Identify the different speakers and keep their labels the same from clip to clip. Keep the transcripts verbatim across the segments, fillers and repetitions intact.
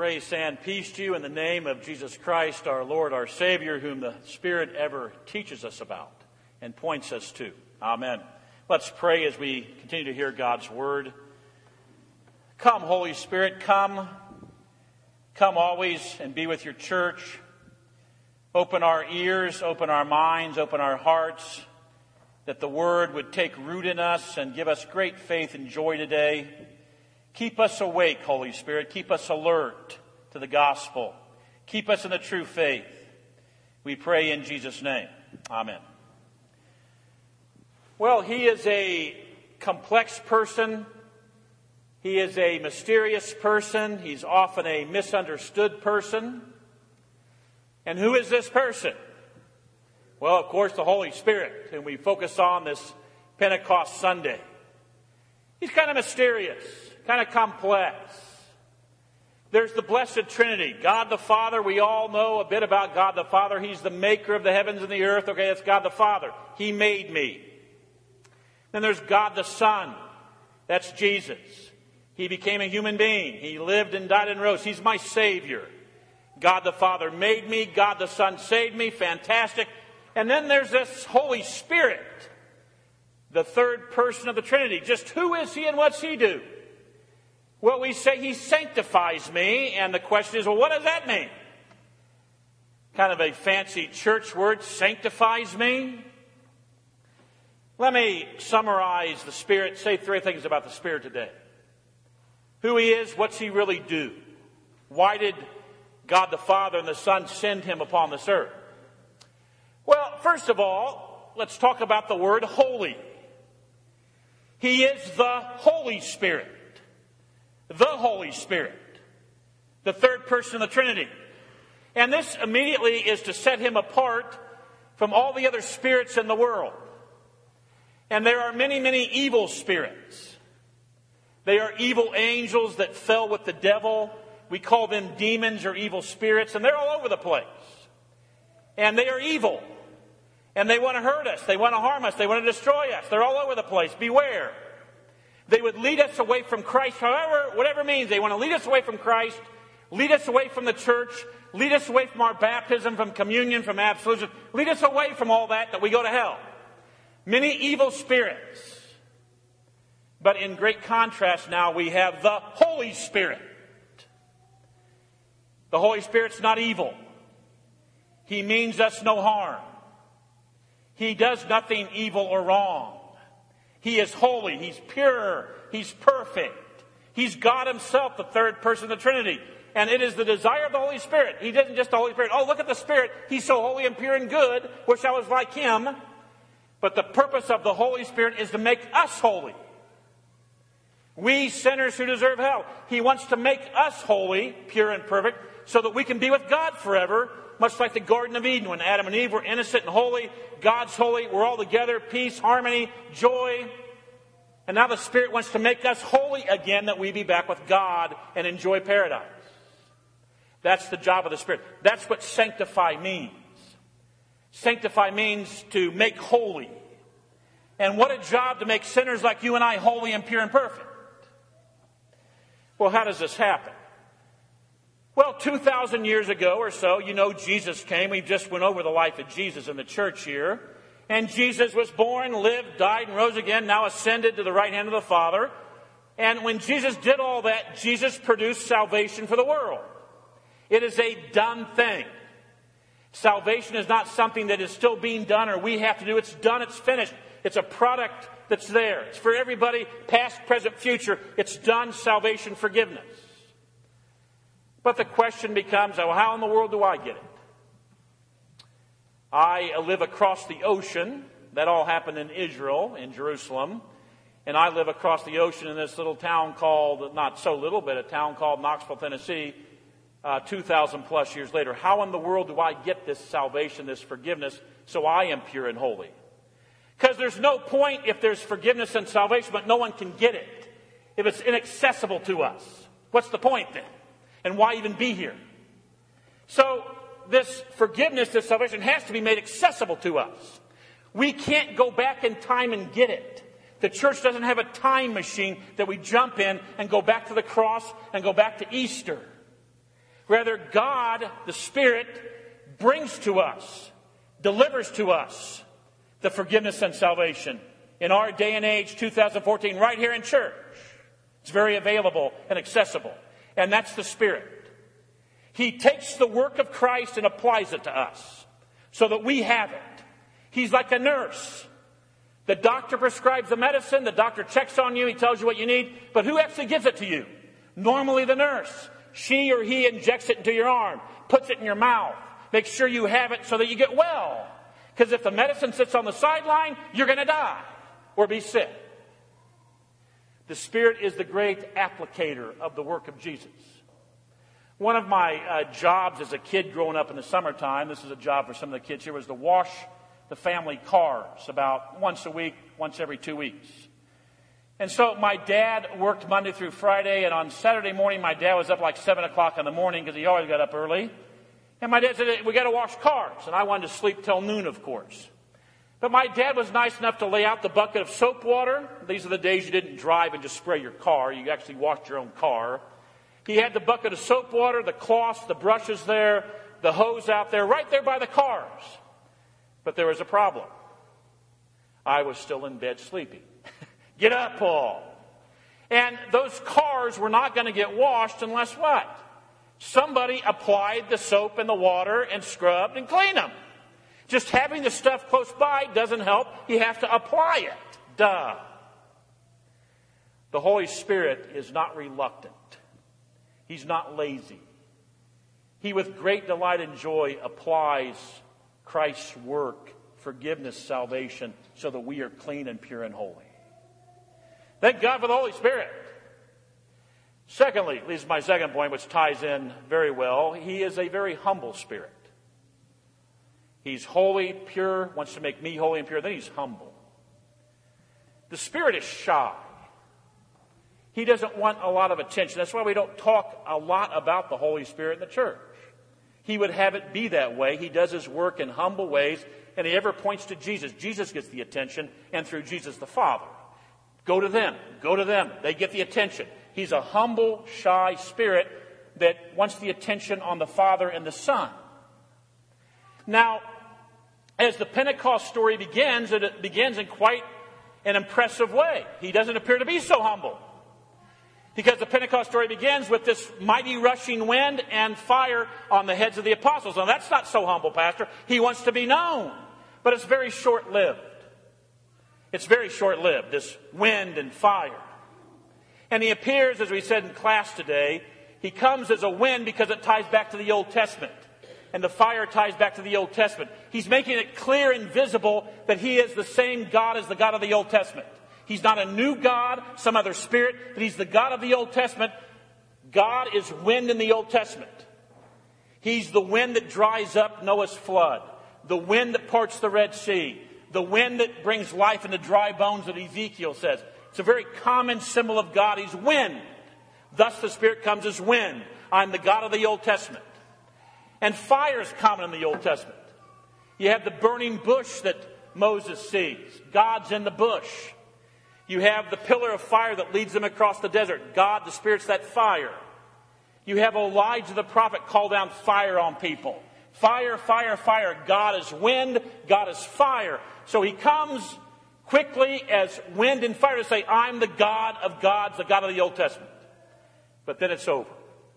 Speaker 1: Grace and peace to you in the name of Jesus Christ, our Lord, our Savior, whom the Spirit ever teaches us about and points us to. Amen. Let's pray as we continue to hear God's Word. Come, Holy Spirit, come. Come always and be with your church. Open our ears, open our minds, open our hearts, that the Word would take root in us and give us great faith and joy today. Keep us awake, Holy Spirit. Keep us alert to the gospel. Keep us in the true faith. We pray in Jesus' name. Amen. Well, he is a complex person. He is a mysterious person. He's often a misunderstood person. And who is this person? Well, of course, the Holy Spirit, whom we focus on this Pentecost Sunday. He's kind of mysterious, kind of complex. There's the Blessed Trinity. God the Father, we all know a bit about God the Father. He's the maker of the heavens and the earth. Okay, that's God the Father. He made me. Then there's God the Son. That's Jesus. He became a human being. He lived and died and rose. He's my Savior. God the Father made me. God the Son saved me. Fantastic. And then there's this Holy Spirit, the third person of the Trinity. Just who is he and what's he do? Well, we say he sanctifies me, and the question is, well, what does that mean? Kind of a fancy church word, sanctifies me. Let me summarize the Spirit, say three things about the Spirit today. Who he is, what's he really do? Why did God the Father and the Son send him upon this earth? Well, first of all, let's talk about the word holy. He is the Holy Spirit. The Holy Spirit. The third person of the Trinity. And this immediately is to set him apart from all the other spirits in the world. And there are many, many evil spirits. They are evil angels that fell with the devil. We call them demons or evil spirits, and they're all over the place. And they are evil. And they want to hurt us. They want to harm us. They want to destroy us. They're all over the place. Beware. They would lead us away from Christ, however, whatever means. They want to lead us away from Christ, lead us away from the church, lead us away from our baptism, from communion, from absolution. Lead us away from all that, that we go to hell. Many evil spirits. But in great contrast now, we have the Holy Spirit. The Holy Spirit's not evil. He means us no harm. He does nothing evil or wrong. He is holy. He's pure. He's perfect. He's God himself, the third person of the Trinity. And it is the desire of the Holy Spirit. He isn't just the Holy Spirit. Oh, look at the Spirit. He's so holy and pure and good. Wish I was like him. But the purpose of the Holy Spirit is to make us holy. We sinners who deserve hell. He wants to make us holy, pure and perfect, so that we can be with God forever, much like the Garden of Eden when Adam and Eve were innocent and holy. God's holy. We're all together. Peace, harmony, joy. And now the Spirit wants to make us holy again, that we be back with God and enjoy paradise. That's the job of the Spirit. That's what sanctify means. Sanctify means to make holy. And what a job to make sinners like you and I holy and pure and perfect. Well, how does this happen? Well, two thousand years ago or so, you know, Jesus came. We just went over the life of Jesus in the church here. And Jesus was born, lived, died, and rose again, now ascended to the right hand of the Father. And when Jesus did all that, Jesus produced salvation for the world. It is a done thing. Salvation is not something that is still being done or we have to do. It's done, it's finished. It's a product that's there. It's for everybody, past, present, future. It's done, salvation, forgiveness. But the question becomes, well, how in the world do I get it? I live across the ocean. That all happened in Israel, in Jerusalem. And I live across the ocean in this little town called, not so little, but a town called Knoxville, Tennessee, uh, two thousand plus years later. How in the world do I get this salvation, this forgiveness, so I am pure and holy? Because there's no point if there's forgiveness and salvation, but no one can get it. If it's inaccessible to us. What's the point then? And why even be here? So this forgiveness, this salvation has to be made accessible to us. We can't go back in time and get it. The church doesn't have a time machine that we jump in and go back to the cross and go back to Easter. Rather, God, the Spirit, brings to us, delivers to us the forgiveness and salvation. In our day and age, two thousand fourteen, right here in church. It's very available and accessible. And that's the Spirit. He takes the work of Christ and applies it to us so that we have it. He's like a nurse. The doctor prescribes the medicine. The doctor checks on you. He tells you what you need. But who actually gives it to you? Normally the nurse. She or he injects it into your arm, puts it in your mouth, makes sure you have it so that you get well. Because if the medicine sits on the sideline, you're going to die or be sick. The Spirit is the great applicator of the work of Jesus. One of my uh, jobs as a kid growing up in the summertime, this is a job for some of the kids here, was to wash the family cars about once a week, once every two weeks. And so my dad worked Monday through Friday, and on Saturday morning, my dad was up like seven o'clock in the morning because he always got up early. And my dad said, we got to wash cars. And I wanted to sleep till noon, of course. But my dad was nice enough to lay out the bucket of soap water. These are the days you didn't drive and just spray your car. You actually washed your own car. He had the bucket of soap water, the cloths, the brushes there, the hose out there, right there by the cars. But there was a problem. I was still in bed sleeping. Get up, Paul. And those cars were not going to get washed unless what? Somebody applied the soap and the water and scrubbed and cleaned them. Just having the stuff close by doesn't help. You have to apply it. Duh. The Holy Spirit is not reluctant. He's not lazy. He, with great delight and joy, applies Christ's work, forgiveness, salvation, so that we are clean and pure and holy. Thank God for the Holy Spirit. Secondly, this is my second point, which ties in very well. He is a very humble spirit. He's holy, pure, wants to make me holy and pure. Then he's humble. The Spirit is shy. He doesn't want a lot of attention. That's why we don't talk a lot about the Holy Spirit in the church. He would have it be that way. He does his work in humble ways, and he ever points to Jesus. Jesus gets the attention, and through Jesus the Father. Go to them. Go to them. They get the attention. He's a humble, shy spirit that wants the attention on the Father and the Son. Now, as the Pentecost story begins, it begins in quite an impressive way. He doesn't appear to be so humble. Because the Pentecost story begins with this mighty rushing wind and fire on the heads of the apostles. Now, that's not so humble, Pastor. He wants to be known. But it's very short-lived. It's very short-lived, this wind and fire. And he appears, as we said in class today, he comes as a wind because it ties back to the Old Testament. And the fire ties back to the Old Testament. He's making it clear and visible that he is the same God as the God of the Old Testament. He's not a new God, some other spirit, but he's the God of the Old Testament. God is wind in the Old Testament. He's the wind that dries up Noah's flood, the wind that parts the Red Sea, the wind that brings life into dry bones that Ezekiel says. It's a very common symbol of God. He's wind. Thus the Spirit comes as wind. I'm the God of the Old Testament. And fire is common in the Old Testament. You have the burning bush that Moses sees. God's in the bush. You have the pillar of fire that leads them across the desert. God, the Spirit's that fire. You have Elijah the prophet call down fire on people. Fire, fire, fire. God is wind. God is fire. So he comes quickly as wind and fire to say, I'm the God of gods, the God of the Old Testament. But then it's over.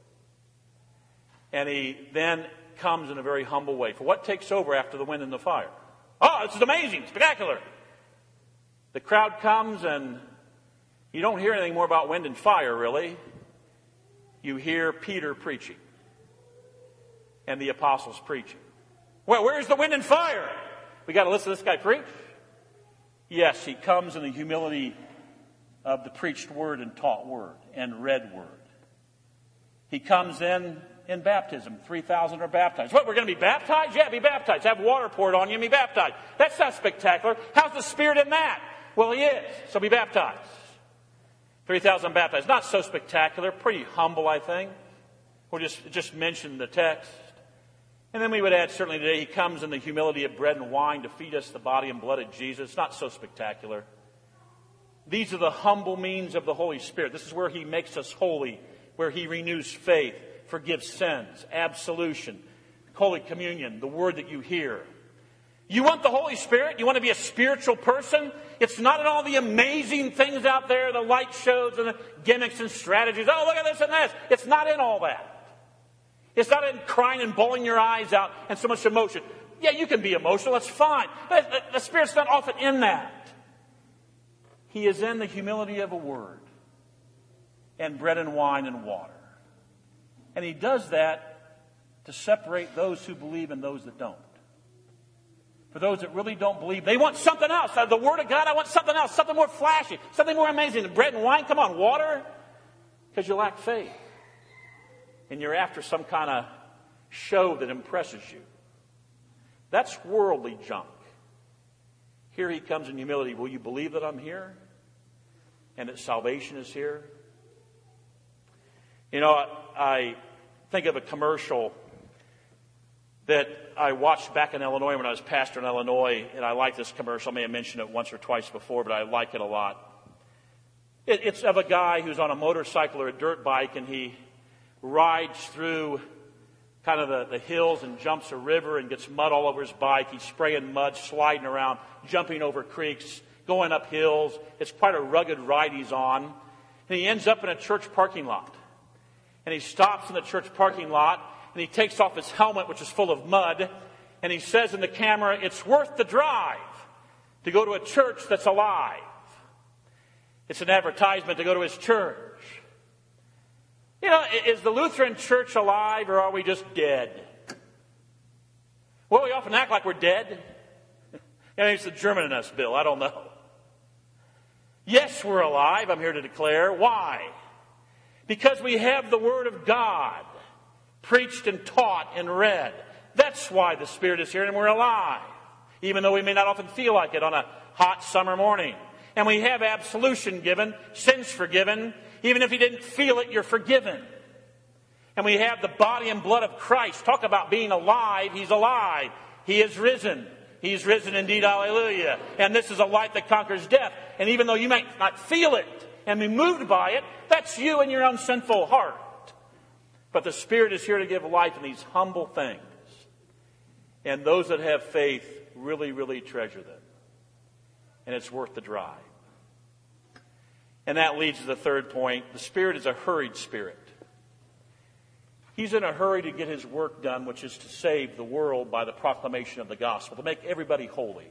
Speaker 1: And he then comes in a very humble way. For what takes over after the wind and the fire? Oh, this is amazing, spectacular. The crowd comes and you don't hear anything more about wind and fire, really. You hear Peter preaching and the apostles preaching. Well, where's the wind and fire? We got to listen to this guy preach? Yes, he comes in the humility of the preached word and taught word and read word. He comes in in baptism. three thousand are baptized. What, we're going to be baptized? Yeah, be baptized. Have water poured on you and be baptized. That's not spectacular. How's the Spirit in that? Well, he is. So be baptized. three thousand baptized. Not so spectacular. Pretty humble, I think. We'll just, just mention the text. And then we would add, certainly today, he comes in the humility of bread and wine to feed us the body and blood of Jesus. Not so spectacular. These are the humble means of the Holy Spirit. This is where he makes us holy, where he renews faith, forgives sins, absolution, Holy Communion, the word that you hear. You want the Holy Spirit? You want to be a spiritual person? It's not in all the amazing things out there, the light shows and the gimmicks and strategies. Oh, look at this and this. It's not in all that. It's not in crying and bawling your eyes out and so much emotion. Yeah, you can be emotional. That's fine. But the Spirit's not often in that. He is in the humility of a word and bread and wine and water. And he does that to separate those who believe and those that don't. For those that really don't believe, they want something else. The Word of God, I want something else, something more flashy, something more amazing. Bread and wine, come on, water? Because you lack faith. And you're after some kind of show that impresses you. That's worldly junk. Here he comes in humility. Will you believe that I'm here? And that salvation is here? You know, I think of a commercial that I watched back in Illinois when I was pastor in Illinois, and I like this commercial. I may have mentioned it once or twice before, but I like it a lot. It, it's of a guy who's on a motorcycle or a dirt bike, and he rides through kind of the, the hills and jumps a river and gets mud all over his bike. He's spraying mud, sliding around, jumping over creeks, going up hills. It's quite a rugged ride he's on. And he ends up in a church parking lot. And he stops in the church parking lot, and he takes off his helmet, which is full of mud, and he says in the camera, it's worth the drive to go to a church that's alive. It's an advertisement to go to his church. You know, is the Lutheran Church alive, or are we just dead? Well, we often act like we're dead. Maybe it's the German in us, Bill. I don't know. Yes, we're alive, I'm here to declare. Why? Because we have the Word of God preached and taught and read. That's why the Spirit is here and we're alive. Even though we may not often feel like it on a hot summer morning. And we have absolution given, sins forgiven. Even if you didn't feel it, you're forgiven. And we have the body and blood of Christ. Talk about being alive. He's alive. He is risen. He's risen indeed, hallelujah. And this is a life that conquers death. And even though you might not feel it and be moved by it, that's you and your own sinful heart. But the Spirit is here to give life in these humble things. And those that have faith really, really treasure them. And it's worth the drive. And that leads to the third point. The Spirit is a hurried spirit. He's in a hurry to get his work done, which is to save the world by the proclamation of the gospel, to make everybody holy.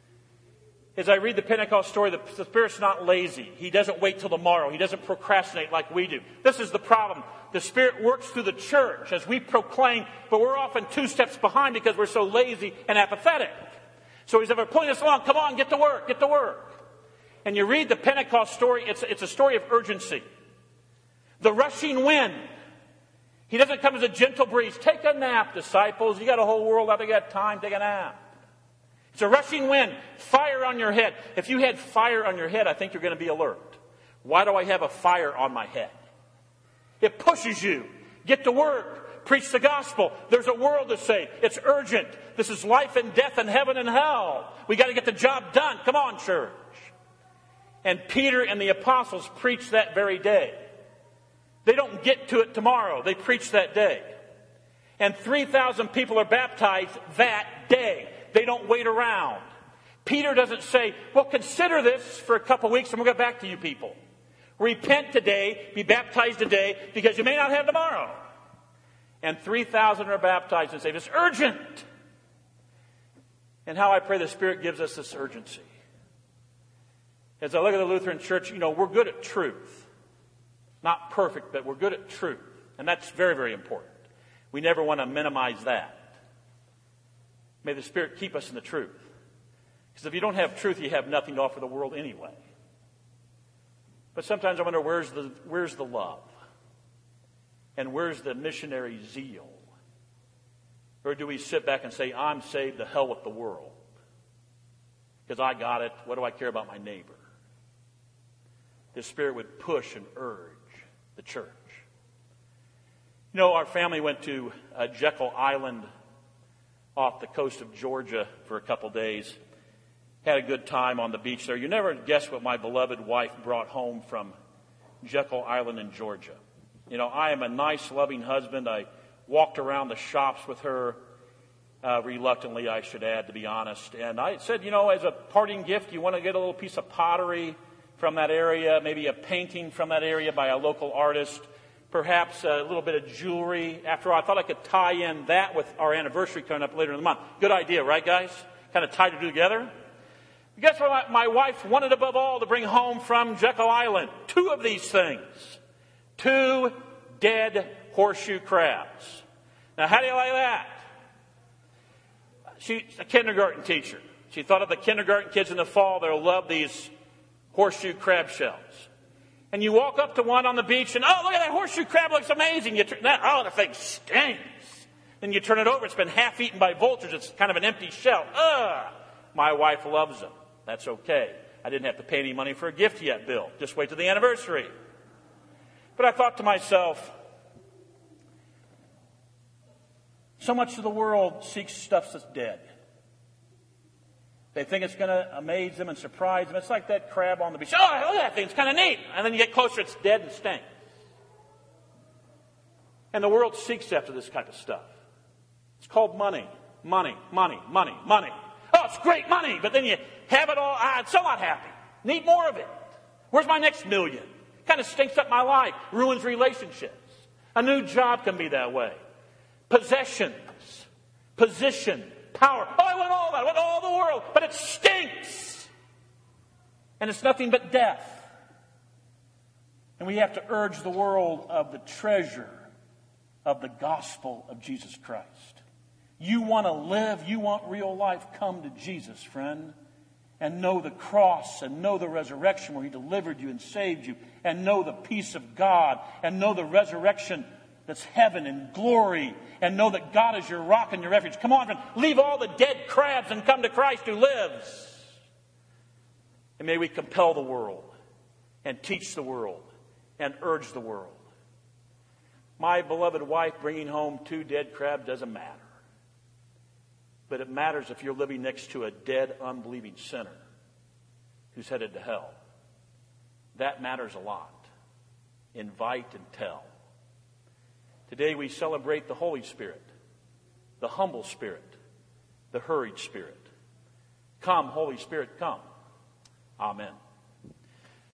Speaker 1: As I read the Pentecost story, the, the Spirit's not lazy. He doesn't wait till tomorrow. He doesn't procrastinate like we do. This is the problem. The Spirit works through the church as we proclaim, but we're often two steps behind because we're so lazy and apathetic. So he's ever pulling us along. Come on, get to work, get to work. And you read the Pentecost story, it's, it's a story of urgency. The rushing wind. He doesn't come as a gentle breeze. Take a nap, disciples. You got a whole world out there, you got time, take a nap. It's a rushing wind, fire on your head. If you had fire on your head, I think you're going to be alert. Why do I have a fire on my head? It pushes you. Get to work. Preach the gospel. There's a world to save. It's urgent. This is life and death and heaven and hell. We got to get the job done. Come on, church. And Peter and the apostles preach that very day. They don't get to it tomorrow. They preach that day. And three thousand people are baptized that day. They don't wait around. Peter doesn't say, well, consider this for a couple weeks and we'll get back to you people. Repent today, be baptized today, because you may not have tomorrow. And three thousand are baptized and saved. It's urgent. And how I pray the Spirit gives us this urgency. As I look at the Lutheran Church, you know, we're good at truth. Not perfect, but we're good at truth. And that's very, very important. We never want to minimize that. May the Spirit keep us in the truth. Because if you don't have truth, you have nothing to offer the world anyway. But sometimes I wonder, where's the, where's the love? And where's the missionary zeal? Or do we sit back and say, I'm saved, to hell with the world? Because I got it. What do I care about my neighbor? The Spirit would push and urge the church. You know, our family went to uh, Jekyll Island off the coast of Georgia for a couple days. Had a good time on the beach there. You never guess what my beloved wife brought home from Jekyll Island in Georgia. You know, I am a nice, loving husband. I walked around the shops with her, uh, reluctantly, I should add, to be honest. And I said, you know, as a parting gift, you want to get a little piece of pottery from that area, maybe a painting from that area by a local artist, perhaps a little bit of jewelry. After all, I thought I could tie in that with our anniversary coming up later in the month. Good idea, right, guys? Kind of tied it together. Guess what my wife wanted above all to bring home from Jekyll Island? Two of these things. Two dead horseshoe crabs. Now, how do you like that? She's a kindergarten teacher. She thought of the kindergarten kids in the fall. They'll love these horseshoe crab shells. And you walk up to one on the beach and, oh, look at that horseshoe crab. Looks amazing. You turn that, oh, the thing stinks. Then you turn it over. It's been half eaten by vultures. It's kind of an empty shell. Ugh. My wife loves them. That's okay. I didn't have to pay any money for a gift yet, Bill. Just wait till the anniversary. But I thought to myself, so much of the world seeks stuff that's dead. They think it's going to amaze them and surprise them. It's like that crab on the beach. Oh, look at that thing. It's kind of neat. And then you get closer, it's dead and stinks. And the world seeks after this kind of stuff. It's called money. Money, money, money, money. Oh, it's great money. But then you have it all. Ah, I'm so not happy. Need more of it. Where's my next million? Kind of stinks up my life. Ruins relationships. A new job can be that way. Possessions. Position. Power. Oh, I want all that. I want all the world. But it stinks. And it's nothing but death. And we have to urge the world of the treasure of the gospel of Jesus Christ. You want to live, you want real life, come to Jesus, friend. And know the cross, and know the resurrection where He delivered you and saved you. And know the peace of God, and know the resurrection that's heaven and glory. And know that God is your rock and your refuge. Come on, friend, leave all the dead crabs and come to Christ who lives. And may we compel the world, and teach the world, and urge the world. My beloved wife bringing home two dead crabs doesn't matter. But it matters if you're living next to a dead, unbelieving sinner who's headed to hell. That matters a lot. Invite and tell. Today we celebrate the Holy Spirit, the humble Spirit, the hurried Spirit. Come, Holy Spirit, come. Amen.